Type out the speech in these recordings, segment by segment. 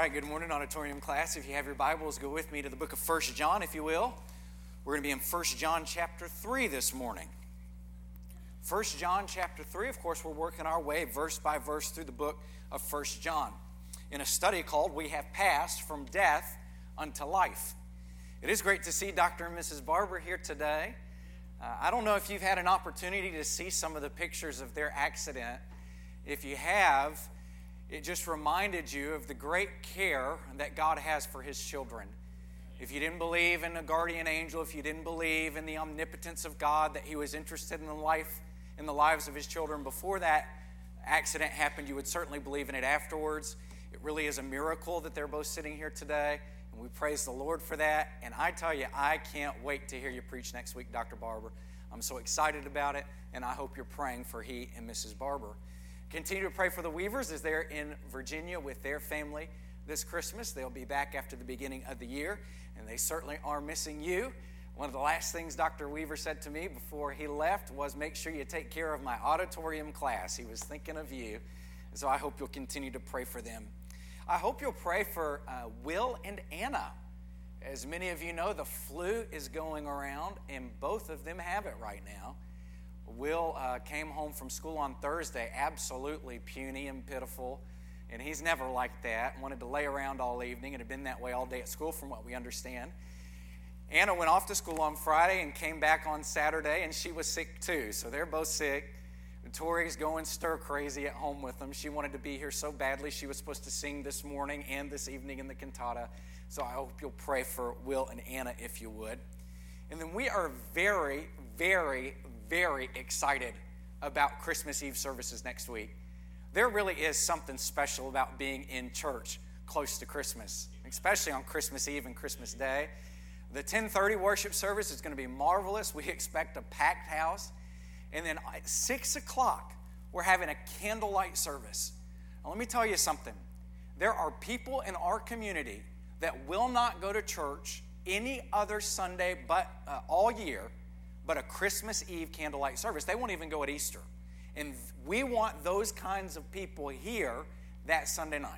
right, good morning, auditorium class. If you have your Bibles, go with me to the book of 1 John, if you will. We're going to be in 1 John chapter 3 this morning. 1 John chapter 3, of course, we're working our way verse by verse through the book of 1 John in a study called We Have Passed from Death unto Life. It is great to see Dr. and Mrs. Barber here today. I don't know if you've had an opportunity to see some of the pictures of their accident. If you have, it just reminded you of the great care that God has for His children. If you didn't believe in a guardian angel, if you didn't believe in the omnipotence of God, that He was interested in the lives of His children before that accident happened, you would certainly believe in it afterwards. It really is a miracle that they're both sitting here today, and we praise the Lord for that. And I tell you, I can't wait to hear you preach next week, Dr. Barber. I'm so excited about it, and I hope you're praying for he and Mrs. Barber. Continue to pray for the Weavers as they're in Virginia with their family this Christmas. They'll be back after the beginning of the year, and they certainly are missing you. One of the last things Dr. Weaver said to me before he left was, make sure you take care of my auditorium class. He was thinking of you, and so I hope you'll continue to pray for them. I hope you'll pray for Will and Anna. As many of you know, the flu is going around, and both of them have it right now. Will came home from school on Thursday absolutely puny and pitiful, and he's never like that. Wanted to lay around all evening and had been that way all day at school from what we understand. Anna went off to school on Friday and came back on Saturday, and she was sick too. So they're both sick. And Tori's going stir crazy at home with them. She wanted to be here so badly. She was supposed to sing this morning and this evening in the cantata. So I hope you'll pray for Will and Anna if you would. And then we are very, very, very excited about Christmas Eve services next week. There really is something special about being in church close to Christmas, especially on Christmas Eve and Christmas Day. The 10:30 worship service is going to be marvelous. We expect a packed house. And then at 6 o'clock, we're having a candlelight service. Now, let me tell you something. There are people in our community that will not go to church any other Sunday but all year, but a Christmas Eve candlelight service. They won't even go at Easter. And we want those kinds of people here that Sunday night.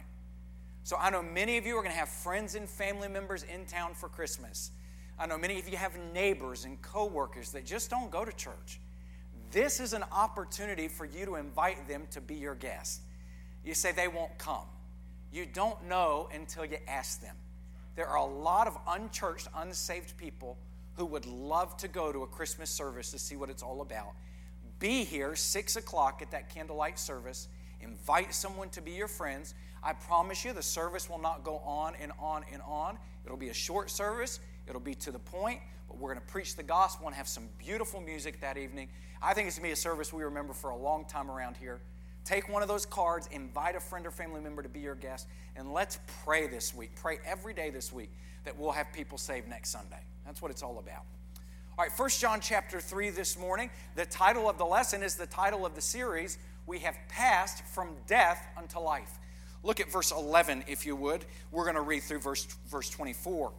So I know many of you are going to have friends and family members in town for Christmas. I know many of you have neighbors and coworkers that just don't go to church. This is an opportunity for you to invite them to be your guest. You say they won't come. You don't know until you ask them. There are a lot of unchurched, unsaved people who would love to go to a Christmas service to see what it's all about. Be here 6 o'clock at that candlelight service. Invite someone to be your friends. I promise you the service will not go on and on and on. It'll be a short service. It'll be to the point, but we're going to preach the gospel and have some beautiful music that evening. I think it's going to be a service we remember for a long time around here. Take one of those cards, invite a friend or family member to be your guest, and let's pray this week. Pray every day this week that we'll have people saved next Sunday. That's what it's all about. All right, 1 John chapter 3 this morning. The title of the lesson is the title of the series, We Have Passed from Death unto Life. Look at verse 11, if you would. We're going to read through verse 24.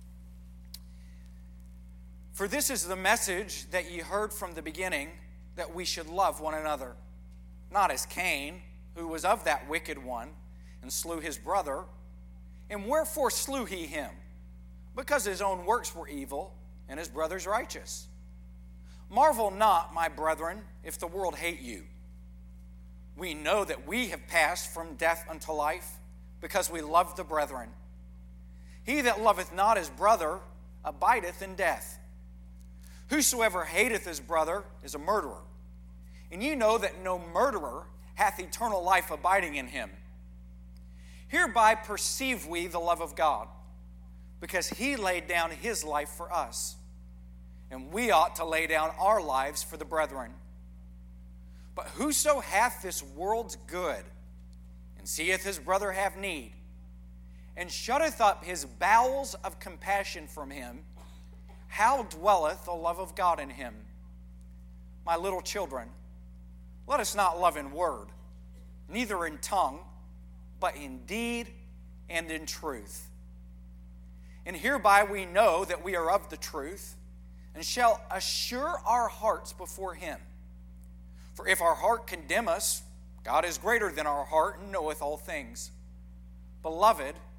For this is the message that ye heard from the beginning, that we should love one another. Not as Cain, who was of that wicked one, and slew his brother. And wherefore slew he him? Because his own works were evil, and his brother's righteous. Marvel not, my brethren, if the world hate you. We know that we have passed from death unto life, because we love the brethren. He that loveth not his brother abideth in death. Whosoever hateth his brother is a murderer. And ye know that no murderer hath eternal life abiding in him. Hereby perceive we the love of God, because he laid down his life for us. And we ought to lay down our lives for the brethren. But whoso hath this world's good, and seeth his brother have need, and shutteth up his bowels of compassion from him, how dwelleth the love of God in him? My little children, let us not love in word, neither in tongue, but in deed and in truth. And hereby we know that we are of the truth, and shall assure our hearts before him. For if our heart condemn us, God is greater than our heart and knoweth all things. Beloved,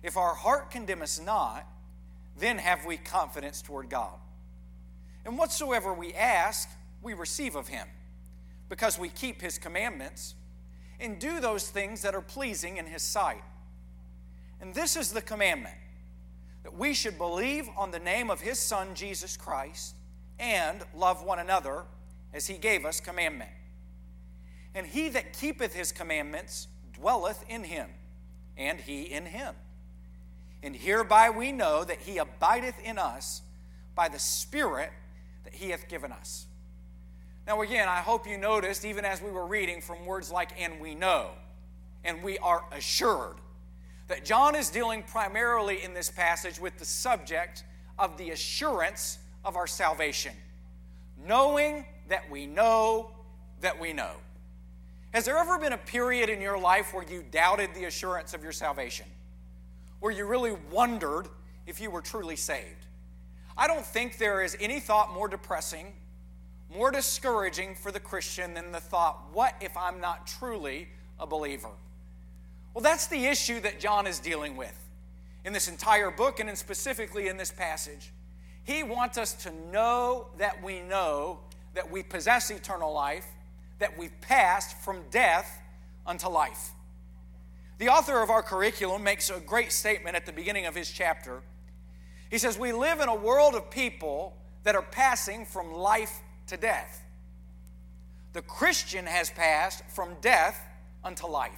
If our heart condemn us not, then have we confidence toward God. And whatsoever we ask, we receive of him, because we keep his commandments and do those things that are pleasing in his sight. And this is the commandment, that we should believe on the name of his Son, Jesus Christ, and love one another as he gave us commandment. And he that keepeth his commandments dwelleth in him, and he in him. And hereby we know that he abideth in us by the Spirit that he hath given us. Now again, I hope you noticed, even as we were reading, from words like, and we know, and we are assured, that John is dealing primarily in this passage with the subject of the assurance of our salvation. Knowing that we know that we know. Has there ever been a period in your life where you doubted the assurance of your salvation? Where you really wondered if you were truly saved? I don't think there is any thought more depressing, more discouraging for the Christian than the thought, what if I'm not truly a believer? Well, that's the issue that John is dealing with in this entire book, and specifically in this passage. He wants us to know that we possess eternal life, that we've passed from death unto life. The author of our curriculum makes a great statement at the beginning of his chapter. He says, we live in a world of people that are passing from life to death. The Christian has passed from death unto life.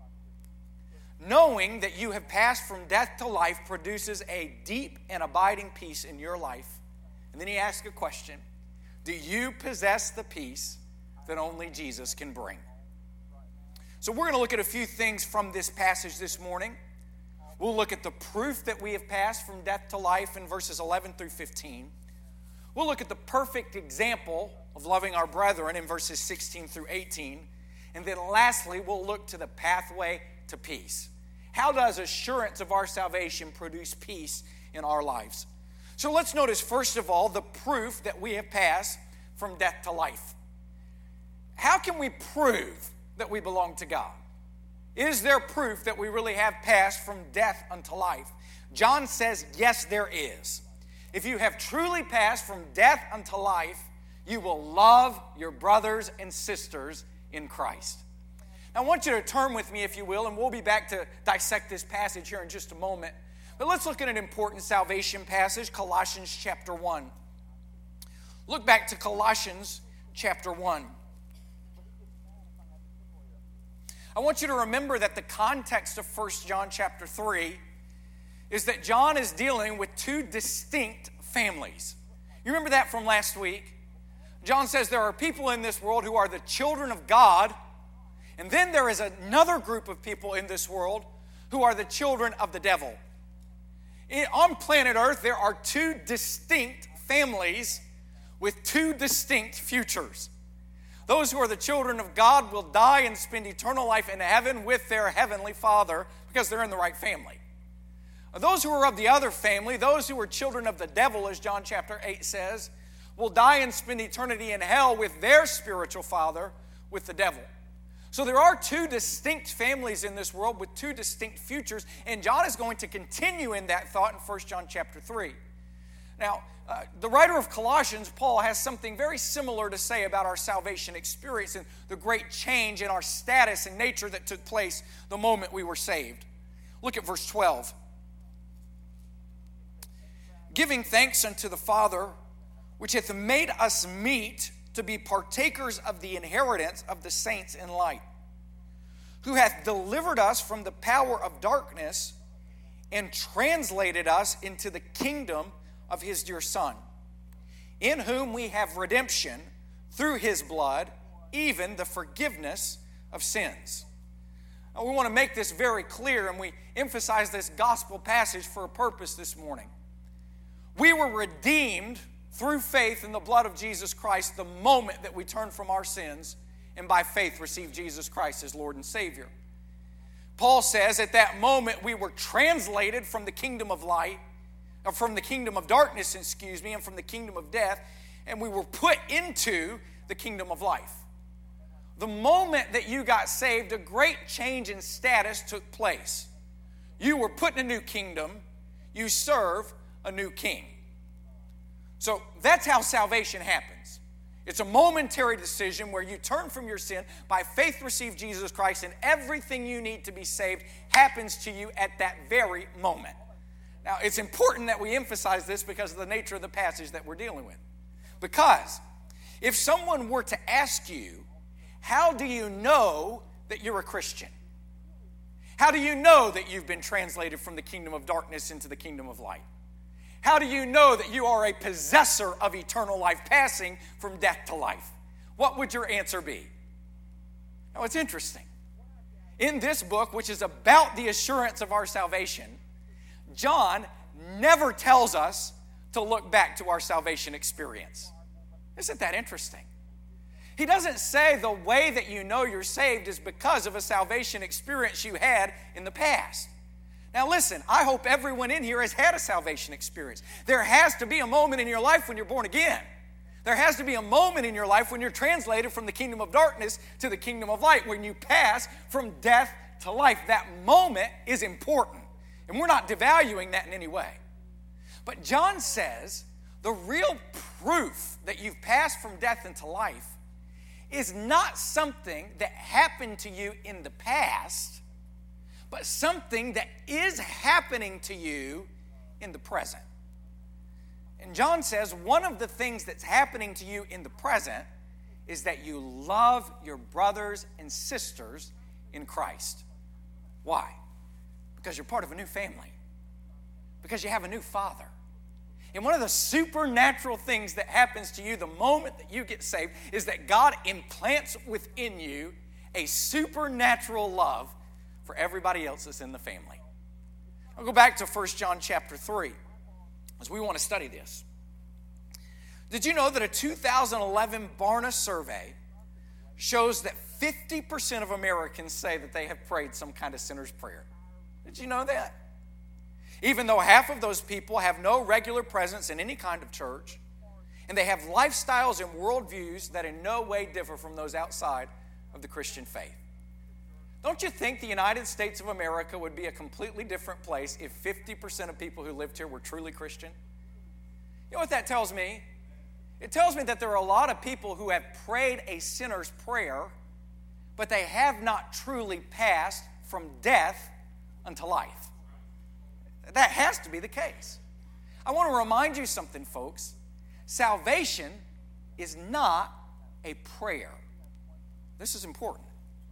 Knowing that you have passed from death to life produces a deep and abiding peace in your life. And then he asks a question. Do you possess the peace that only Jesus can bring? So we're going to look at a few things from this passage this morning. We'll look at the proof that we have passed from death to life in verses 11 through 15. We'll look at the perfect example of loving our brethren in verses 16 through 18. And then lastly, we'll look to the pathway to peace. How does assurance of our salvation produce peace in our lives? So let's notice, first of all, the proof that we have passed from death to life. How can we prove that we belong to God? Is there proof that we really have passed from death unto life? John says, yes, there is. If you have truly passed from death unto life, you will love your brothers and sisters in Christ. Now, I want you to turn with me, if you will, and we'll be back to dissect this passage here in just a moment. But let's look at an important salvation passage, Colossians chapter 1. Look back to Colossians chapter 1. I want you to remember that the context of 1 John chapter 3 is that John is dealing with two distinct families. You remember that from last week? John says there are people in this world who are the children of God, and then there is another group of people in this world who are the children of the devil. On planet Earth, there are two distinct families with two distinct futures. Those who are the children of God will die and spend eternal life in heaven with their heavenly Father because they're in the right family. Those who are of the other family, those who are children of the devil, as John chapter 8 says, will die and spend eternity in hell with their spiritual father, with the devil. So there are two distinct families in this world with two distinct futures, and John is going to continue in that thought in 1 John chapter 3. Now, the writer of Colossians, Paul, has something very similar to say about our salvation experience and the great change in our status and nature that took place the moment we were saved. Look at verse 12. Giving thanks unto the Father, which hath made us meet to be partakers of the inheritance of the saints in light, who hath delivered us from the power of darkness and translated us into the kingdom of his dear Son, in whom we have redemption through his blood, even the forgiveness of sins. Now, we want to make this very clear, and we emphasize this gospel passage for a purpose this morning. We were redeemed through faith in the blood of Jesus Christ the moment that we turned from our sins and by faith received Jesus Christ as Lord and Savior. Paul says at that moment we were translated from the kingdom of light, or from the kingdom of darkness, and from the kingdom of death, and we were put into the kingdom of life. The moment that you got saved, a great change in status took place. You were put in a new kingdom. You serve a new king. So that's how salvation happens. It's a momentary decision where you turn from your sin, by faith receive Jesus Christ, and everything you need to be saved happens to you at that very moment. Now, it's important that we emphasize this because of the nature of the passage that we're dealing with. Because if someone were to ask you, how do you know that you're a Christian? How do you know that you've been translated from the kingdom of darkness into the kingdom of light? How do you know that you are a possessor of eternal life, passing from death to life? What would your answer be? Now, it's interesting. In this book, which is about the assurance of our salvation, John never tells us to look back to our salvation experience. Isn't that interesting? He doesn't say the way that you know you're saved is because of a salvation experience you had in the past. Now listen, I hope everyone in here has had a salvation experience. There has to be a moment in your life when you're born again. There has to be a moment in your life when you're translated from the kingdom of darkness to the kingdom of light, when you pass from death to life. That moment is important, and we're not devaluing that in any way. But John says the real proof that you've passed from death into life is not something that happened to you in the past, but something that is happening to you in the present. And John says one of the things that's happening to you in the present is that you love your brothers and sisters in Christ. Why? Because you're part of a new family. Because you have a new father. And one of the supernatural things that happens to you the moment that you get saved is that God implants within you a supernatural love for everybody else that's in the family. I'll go back to 1 John chapter 3 as we want to study this. Did you know that a 2011 Barna survey shows that 50% of Americans say that they have prayed some kind of sinner's prayer? Did you know that? Even though half of those people have no regular presence in any kind of church, and they have lifestyles and worldviews that in no way differ from those outside of the Christian faith. Don't you think the United States of America would be a completely different place if 50% of people who lived here were truly Christian? You know what that tells me? It tells me that there are a lot of people who have prayed a sinner's prayer, but they have not truly passed from death unto life. That has to be the case. I want to remind you something, folks. Salvation is not a prayer. This is important.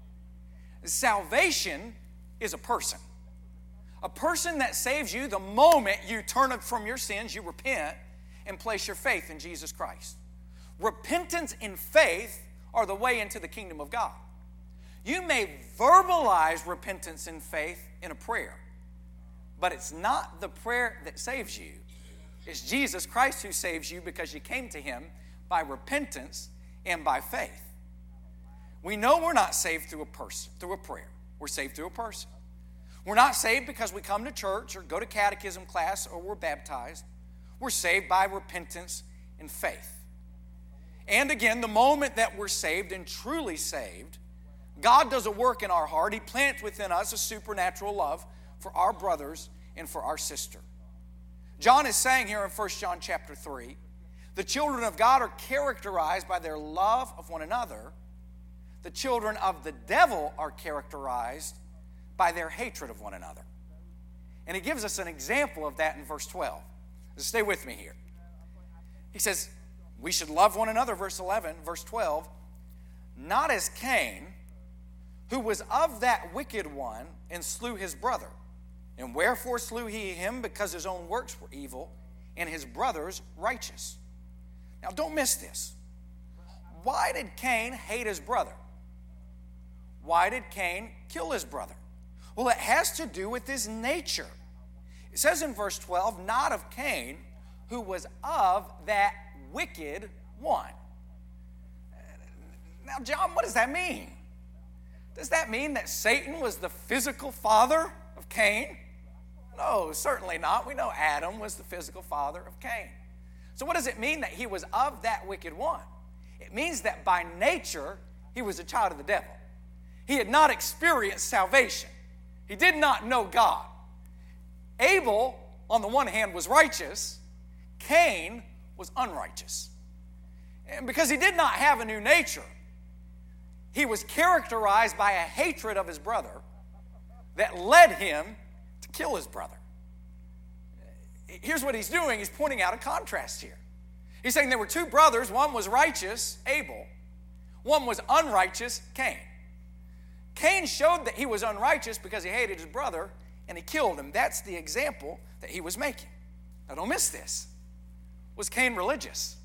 Salvation is a person. A person that saves you the moment you turn from your sins, you repent, and place your faith in Jesus Christ. Repentance and faith are the way into the kingdom of God. You may verbalize repentance and faith in a prayer, but it's not the prayer that saves you. It's Jesus Christ who saves you because you came to Him by repentance and by faith. We know we're not saved through a person, through a prayer. We're saved through a person. We're not saved because we come to church or go to catechism class or we're baptized. We're saved by repentance and faith. And again, the moment that we're saved and truly saved, God does a work in our heart. He plants within us a supernatural love for our brothers and for our sister. John is saying here in 1 John chapter 3, the children of God are characterized by their love of one another. The children of the devil are characterized by their hatred of one another. And he gives us an example of that in verse 12. So stay with me here. He says, we should love one another, verse 11, verse 12, not as Cain, who was of that wicked one and slew his brother. And wherefore slew he him? Because his own works were evil and his brother's righteous. Now don't miss this. Why did Cain hate his brother? Why did Cain kill his brother? Well, it has to do with his nature. It says in verse 12, not of Cain, who was of that wicked one. Now, John, what does that mean? Does that mean that Satan was the physical father of Cain? No, certainly not. We know Adam was the physical father of Cain. So what does it mean that he was of that wicked one? It means that by nature, he was a child of the devil. He had not experienced salvation. He did not know God. Abel, on the one hand, was righteous. Cain was unrighteous. And because he did not have a new nature, he was characterized by a hatred of his brother that led him to kill his brother. Here's what he's doing. He's pointing out a contrast here. He's saying there were two brothers. One was righteous, Abel. One was unrighteous, Cain. Cain showed that he was unrighteous because he hated his brother and he killed him. That's the example that he was making. Now don't miss this. Was Cain religious?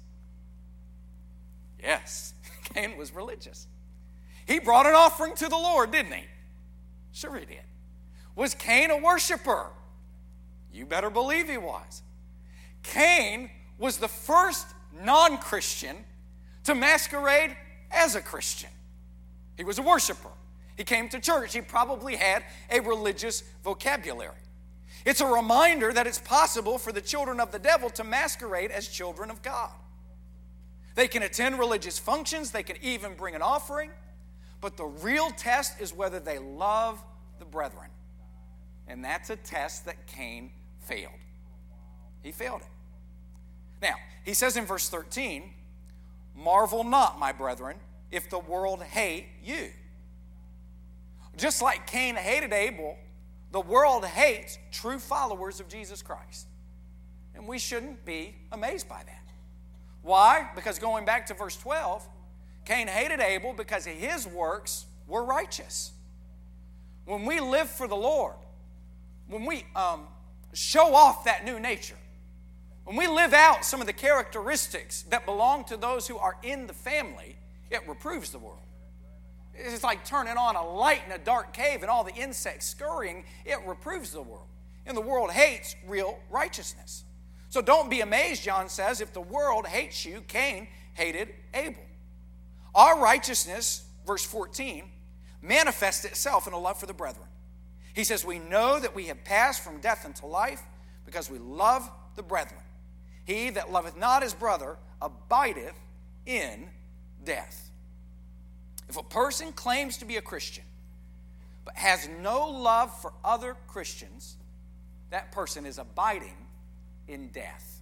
Yes, Cain was religious. He brought an offering to the Lord, didn't he? Sure he did. Was Cain a worshiper? You better believe he was. Cain was the first non-Christian to masquerade as a Christian. He was a worshiper. He came to church. He probably had a religious vocabulary. It's a reminder that it's possible for the children of the devil to masquerade as children of God. They can attend religious functions. They can even bring an offering. But the real test is whether they love the brethren. And that's a test that Cain failed. He failed it. Now, he says in verse 13, "Marvel not, my brethren, if the world hate you." Just like Cain hated Abel, the world hates true followers of Jesus Christ. And we shouldn't be amazed by that. Why? Because going back to verse 12, Cain hated Abel because his works were righteous. When we live for the Lord, when we show off that new nature, when we live out some of the characteristics that belong to those who are in the family, it reproves the world. It's like turning on a light in a dark cave and all the insects scurrying. It reproves the world. And the world hates real righteousness. So don't be amazed, John says, if the world hates you. Cain hated Abel. Our righteousness, verse 14, manifests itself in a love for the brethren. He says, we know that we have passed from death into life because we love the brethren. He that loveth not his brother abideth in death. If a person claims to be a Christian but has no love for other Christians, that person is abiding in death.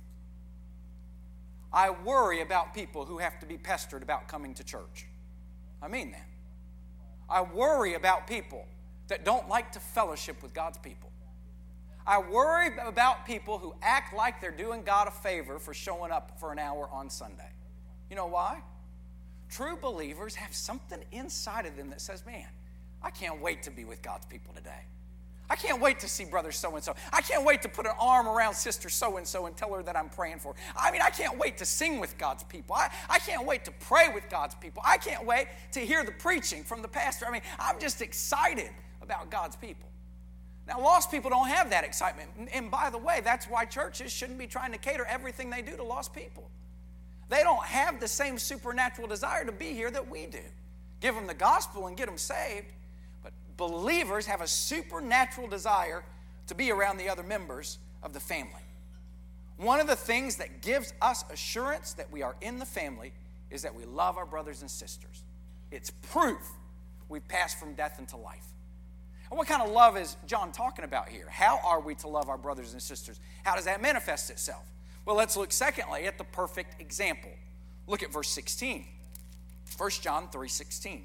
I worry about people who have to be pestered about coming to church. I mean that. I worry about people that don't like to fellowship with God's people. I worry about people who act like they're doing God a favor for showing up for an hour on Sunday. You know why? True believers have something inside of them that says, man, I can't wait to be with God's people today. I can't wait to see brother so-and-so. I can't wait to put an arm around sister so-and-so and tell her that I'm praying for her. I mean, I can't wait to sing with God's people. I can't wait to pray with God's people. I can't wait to hear the preaching from the pastor. I mean, I'm just excited about God's people. Now, lost people don't have that excitement. And by the way, that's why churches shouldn't be trying to cater everything they do to lost people. They don't have the same supernatural desire to be here that we do. Give them the gospel and get them saved. But believers have a supernatural desire to be around the other members of the family. One of the things that gives us assurance that we are in the family is that we love our brothers and sisters. It's proof we've passed from death into life. And what kind of love is John talking about here? How are we to love our brothers and sisters? How does that manifest itself? Well, let's look secondly at the perfect example. Look at verse 16. 1 John 3:16.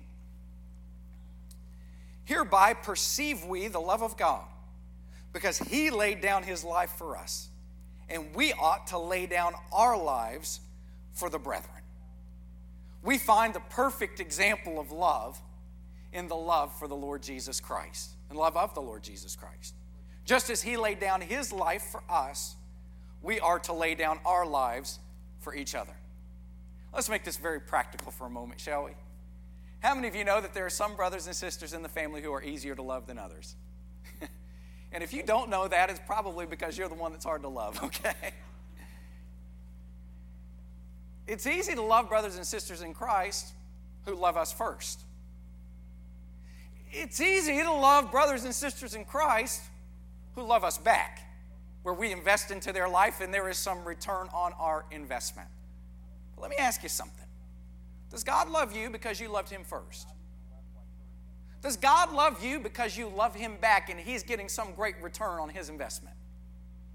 Hereby perceive we the love of God, because he laid down his life for us, and we ought to lay down our lives for the brethren. We find the perfect example of love in the love for the Lord Jesus Christ, and love of the Lord Jesus Christ. Just as he laid down his life for us, we are to lay down our lives for each other. Let's make this very practical for a moment, shall we? How many of you know that there are some brothers and sisters in the family who are easier to love than others? And if you don't know that, it's probably because you're the one that's hard to love, okay? It's easy to love brothers and sisters in Christ who love us first. It's easy to love brothers and sisters in Christ who love us back, where we invest into their life and there is some return on our investment. But let me ask you something. Does God love you because you loved him first? Does God love you because you love him back and he's getting some great return on his investment?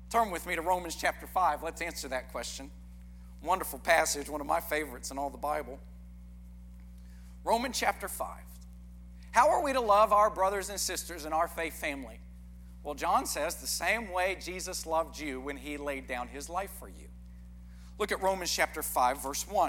Turn with me to Romans chapter 5. Let's answer that question. Wonderful passage, one of my favorites in all the Bible. Romans chapter 5. How are we to love our brothers and sisters in our faith family? Well, John says the same way Jesus loved you when he laid down his life for you. Look at Romans chapter 5, verse 1.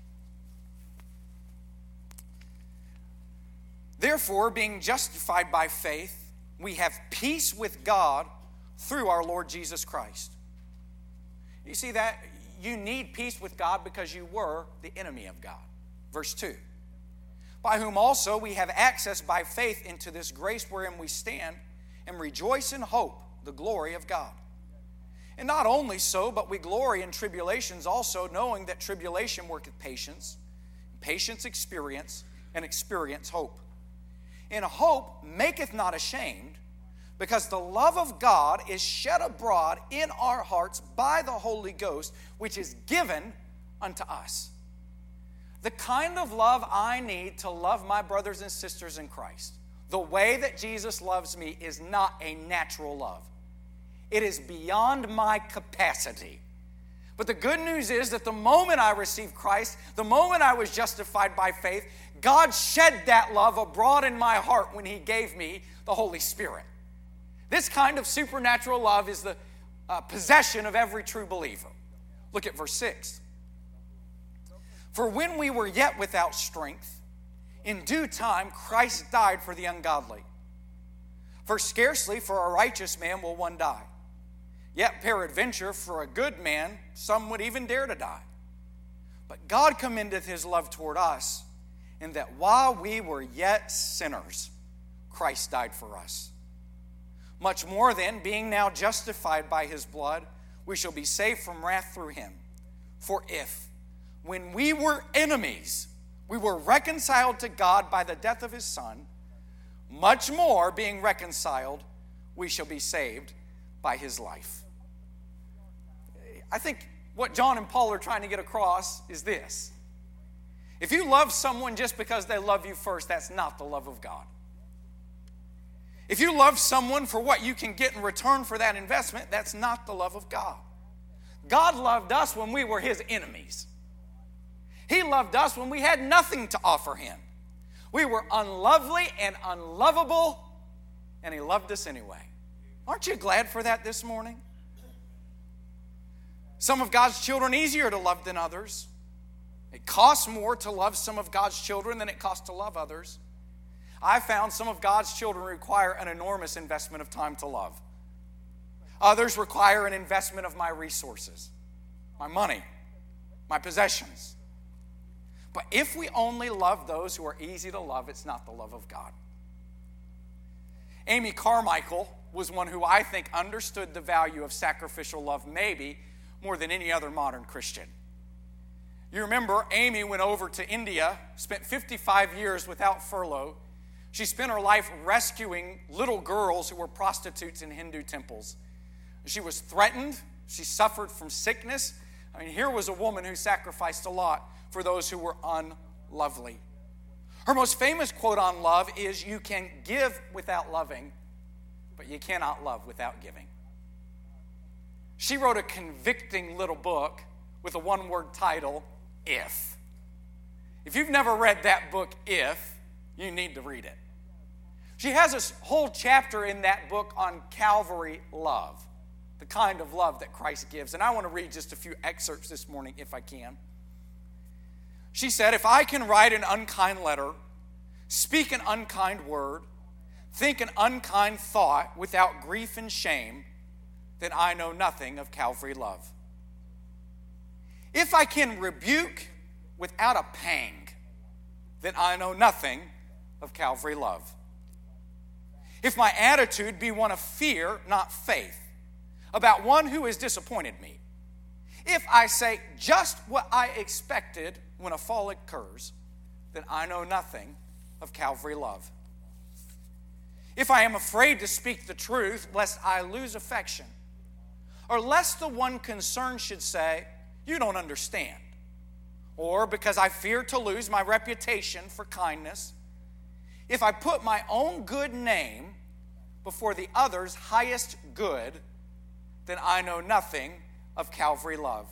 Therefore, being justified by faith, we have peace with God through our Lord Jesus Christ. You see that? You need peace with God because you were the enemy of God. Verse 2. By whom also we have access by faith into this grace wherein we stand and rejoice in hope, the glory of God. And not only so, but we glory in tribulations also, knowing that tribulation worketh patience, patience experience, and experience hope. And hope maketh not ashamed, because the love of God is shed abroad in our hearts by the Holy Ghost, which is given unto us. The kind of love I need to love my brothers and sisters in Christ, the way that Jesus loves me, is not a natural love. It is beyond my capacity. But the good news is that the moment I received Christ, the moment I was justified by faith, God shed that love abroad in my heart when He gave me the Holy Spirit. This kind of supernatural love is the possession of every true believer. Look at verse 6. For when we were yet without strength, in due time Christ died for the ungodly. For scarcely for a righteous man will one die. Yet peradventure for a good man some would even dare to die. But God commendeth His love toward us, in that while we were yet sinners, Christ died for us. Much more then, being now justified by His blood, we shall be saved from wrath through Him. For if, when we were enemies, we were reconciled to God by the death of His Son, much more, being reconciled, we shall be saved by His life. I think what John and Paul are trying to get across is this. If you love someone just because they love you first, that's not the love of God. If you love someone for what you can get in return for that investment, that's not the love of God. God loved us when we were His enemies. He loved us when we had nothing to offer Him. We were unlovely and unlovable, and He loved us anyway. Aren't you glad for that this morning? Some of God's children are easier to love than others. It costs more to love some of God's children than it costs to love others. I found some of God's children require an enormous investment of time to love. Others require an investment of my resources, my money, my possessions. But if we only love those who are easy to love, it's not the love of God. Amy Carmichael was one who I think understood the value of sacrificial love maybe more than any other modern Christian. You remember Amy went over to India, spent 55 years without furlough. She spent her life rescuing little girls who were prostitutes in Hindu temples. She was threatened. She suffered from sickness. I mean, here was a woman who sacrificed a lot for those who were unlovely. Her most famous quote on love is, "You can give without loving, but you cannot love without giving." She wrote a convicting little book with a one-word title, If. If you've never read that book, If, you need to read it. She has a whole chapter in that book on Calvary love, the kind of love that Christ gives. And I want to read just a few excerpts this morning, if I can. She said, "If I can write an unkind letter, speak an unkind word, think an unkind thought without grief and shame, then I know nothing of Calvary love. If I can rebuke without a pang, then I know nothing of Calvary love. If my attitude be one of fear, not faith, about one who has disappointed me, if I say just what I expected when a fall occurs, then I know nothing of Calvary love. If I am afraid to speak the truth, lest I lose affection, or lest the one concerned should say, 'You don't understand,' or because I fear to lose my reputation for kindness, if I put my own good name before the other's highest good, then I know nothing of Calvary love.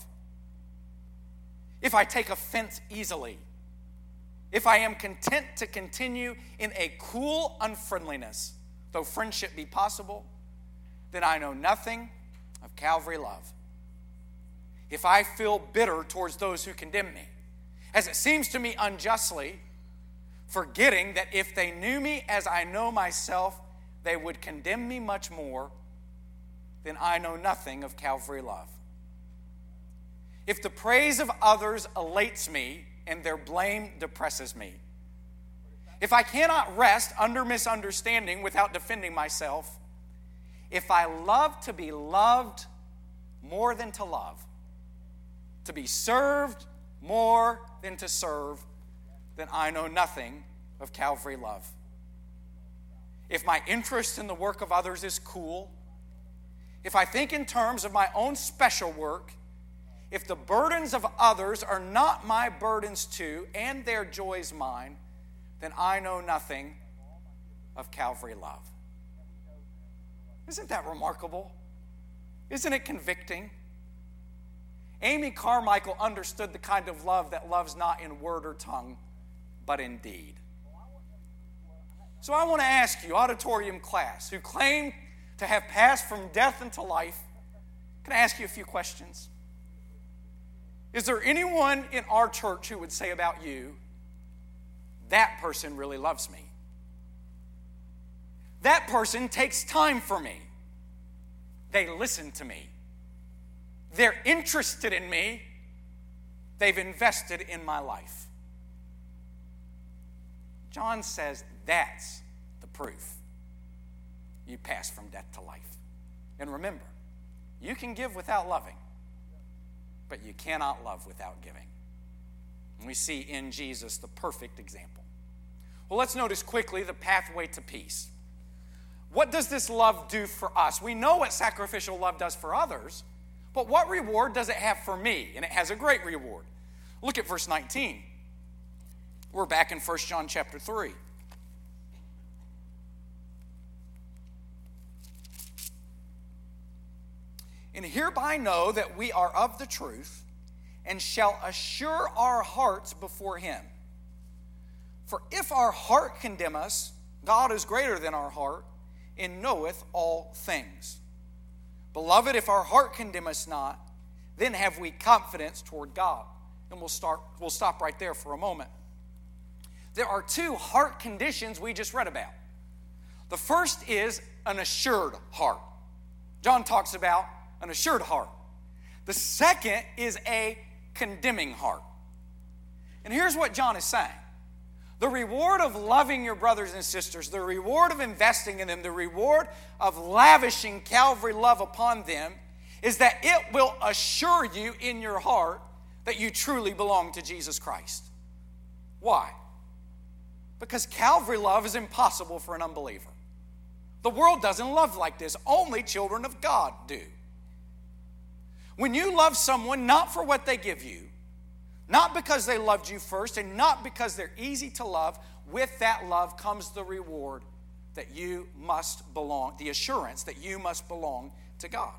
If I take offense easily, if I am content to continue in a cool unfriendliness, though friendship be possible, then I know nothing of Calvary love. If I feel bitter towards those who condemn me, as it seems to me unjustly, forgetting that if they knew me as I know myself, they would condemn me much more, then I know nothing of Calvary love. If the praise of others elates me and their blame depresses me, if I cannot rest under misunderstanding without defending myself, if I love to be loved more than to love, to be served more than to serve, then I know nothing of Calvary love. If my interest in the work of others is cool, if I think in terms of my own special work, if the burdens of others are not my burdens too, and their joys mine, then I know nothing of Calvary love. Isn't that remarkable? Isn't it convicting? Amy Carmichael understood the kind of love that loves not in word or tongue, but in deed. So I want to ask you, auditorium class, who claim to have passed from death into life, can I ask you a few questions? Is there anyone in our church who would say about you, that person really loves me? That person takes time for me. They listen to me. They're interested in me. They've invested in my life. John says that's the proof you pass from death to life. And remember, you can give without loving, but you cannot love without giving. And we see in Jesus the perfect example. Well, let's notice quickly the pathway to peace. What does this love do for us? We know what sacrificial love does for others, but what reward does it have for me? And it has a great reward. Look at verse 19. We're back in 1 John chapter 3. And hereby know that we are of the truth, and shall assure our hearts before him. For if our heart condemn us, God is greater than our heart, and knoweth all things. Beloved, if our heart condemn us not, then have we confidence toward God. And we'll stop right there for a moment. There are two heart conditions we just read about. The first is an assured heart. John talks about an assured heart. The second is a condemning heart. And here's what John is saying. The reward of loving your brothers and sisters, the reward of investing in them, the reward of lavishing Calvary love upon them is that it will assure you in your heart that you truly belong to Jesus Christ. Why? Because Calvary love is impossible for an unbeliever. The world doesn't love like this. Only children of God do. When you love someone not for what they give you, not because they loved you first, and not because they're easy to love, with that love comes the reward that you must belong, the assurance that you must belong to God.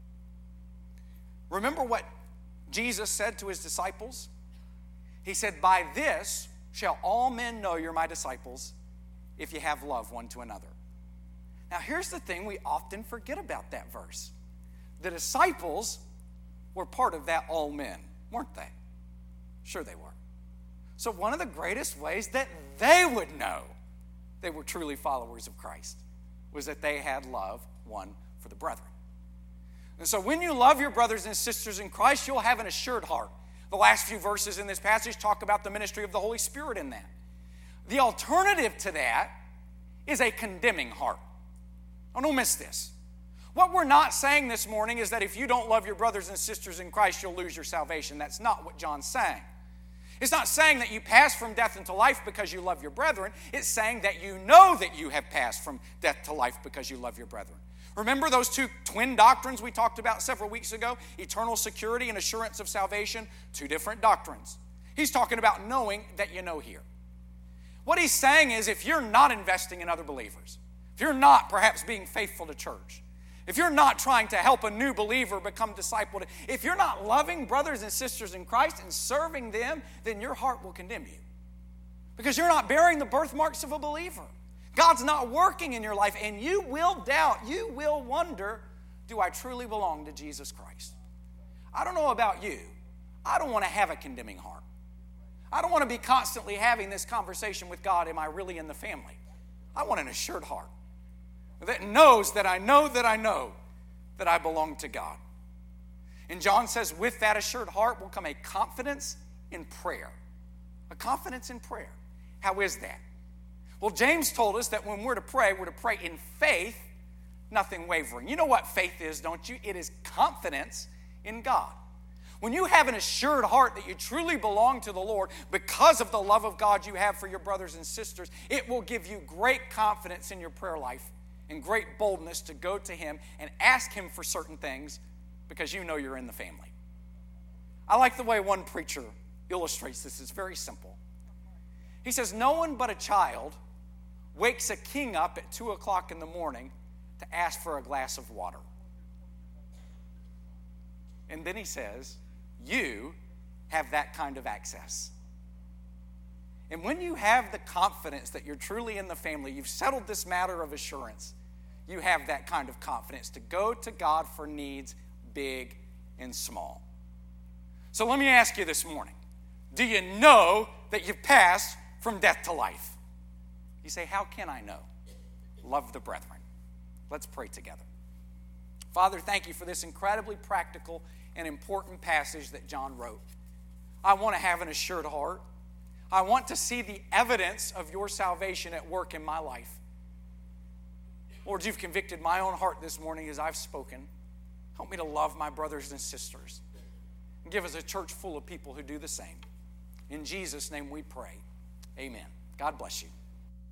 Remember what Jesus said to his disciples? He said, "By this shall all men know you're my disciples, if you have love one to another." Now here's the thing we often forget about that verse. The disciples were part of that all men, weren't they? Sure they were. So one of the greatest ways that they would know they were truly followers of Christ was that they had love one for the brethren. And so when you love your brothers and sisters in Christ, you'll have an assured heart. The last few verses in this passage talk about the ministry of the Holy Spirit in that. The alternative to that is a condemning heart. Oh, don't miss this. What we're not saying this morning is that if you don't love your brothers and sisters in Christ, you'll lose your salvation. That's not what John's saying. It's not saying that you pass from death into life because you love your brethren. It's saying that you know that you have passed from death to life because you love your brethren. Remember those two twin doctrines we talked about several weeks ago? Eternal security and assurance of salvation. Two different doctrines. He's talking about knowing that you know here. What he's saying is if you're not investing in other believers, if you're not perhaps being faithful to church, if you're not trying to help a new believer become discipled, if you're not loving brothers and sisters in Christ and serving them, then your heart will condemn you. Because you're not bearing the birthmarks of a believer. God's not working in your life, and you will doubt, you will wonder, do I truly belong to Jesus Christ? I don't know about you. I don't want to have a condemning heart. I don't want to be constantly having this conversation with God, am I really in the family? I want an assured heart that knows that I know that I know that I belong to God. And John says, with that assured heart will come a confidence in prayer. A confidence in prayer. How is that? Well, James told us that when we're to pray in faith, nothing wavering. You know what faith is, don't you? It is confidence in God. When you have an assured heart that you truly belong to the Lord because of the love of God you have for your brothers and sisters, it will give you great confidence in your prayer life and great boldness to go to Him and ask Him for certain things because you know you're in the family. I like the way one preacher illustrates this. It's very simple. He says, no one but a child wakes a king up at 2 o'clock in the morning to ask for a glass of water. And then he says, you have that kind of access. And when you have the confidence that you're truly in the family, you've settled this matter of assurance, you have that kind of confidence to go to God for needs big and small. So let me ask you this morning, do you know that you've passed from death to life? You say, how can I know? Love the brethren. Let's pray together. Father, thank you for this incredibly practical and important passage that John wrote. I want to have an assured heart. I want to see the evidence of your salvation at work in my life. Lord, you've convicted my own heart this morning as I've spoken. Help me to love my brothers and sisters. And give us a church full of people who do the same. In Jesus' name we pray. Amen. God bless you.